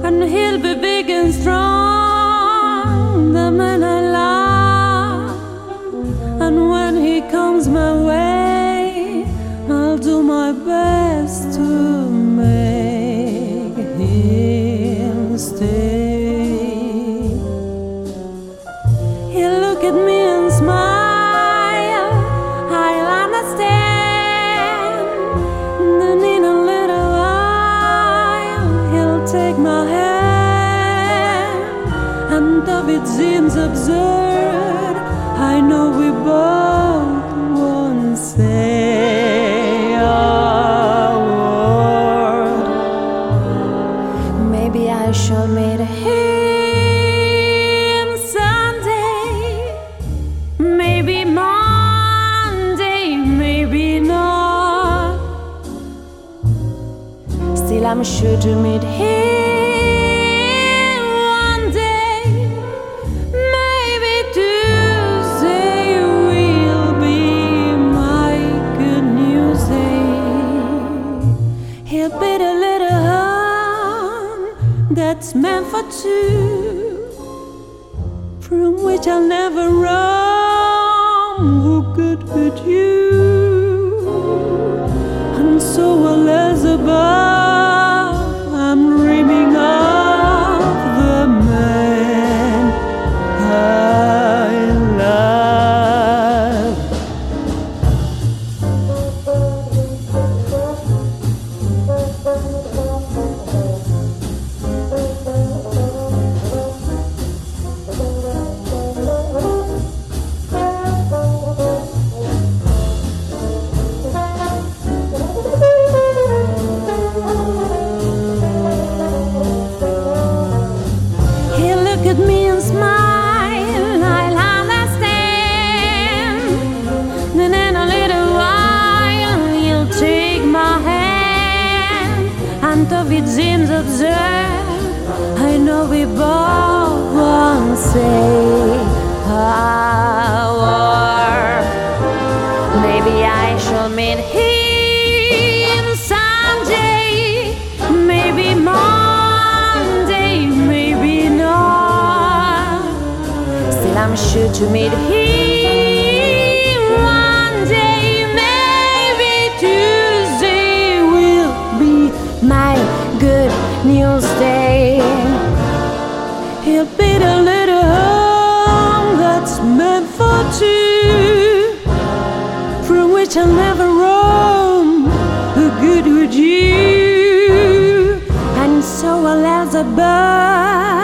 and he'll be big and strong, the man I love. And when he comes my way, I'll do my best to make him stay. He'll look at me and smile, I'll understand. Then in a little while, he'll take my hand. And though it seems absurd, I know we both won't say a word. Maybe I shall meet him someday, maybe Monday, maybe not. Still I'm sure to meet him one day. Maybe Tuesday will be my good news day. He'll beat a little hum that's meant for two, from which I'll never roam. Who good could you? And so Elizabeth, I'm dreaming of the man I love. He'll look at me and smile, I'll understand. Then in a little while, he'll take my hand. And though it seems absurd, I know we both won't say a word. Maybe I shall meet him someday, maybe Monday, maybe not. Still I'm sure to meet him one day. Maybe Tuesday will be my good news day. He'll beat a little home that's meant for two, from which I'll never roam. Who good would you? And so Elizabeth,